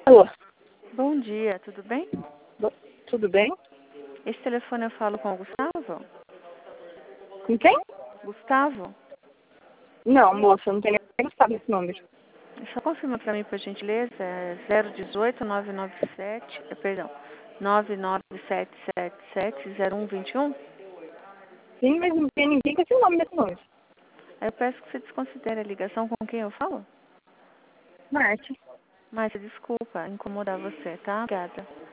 Alô, Bom dia, tudo bem? tudo bem? Esse telefone eu falo com o Gustavo? Com quem? Gustavo? Não, moça, não tem nem sabe esse número. Só confirma para mim, por gentileza, é 018 997, perdão, 997770121. Sim, mas não tem ninguém com esse nome nesse número. Aí eu peço que você desconsidere a ligação com quem eu falo. Marte. Mas desculpa incomodar você, tá? Obrigada.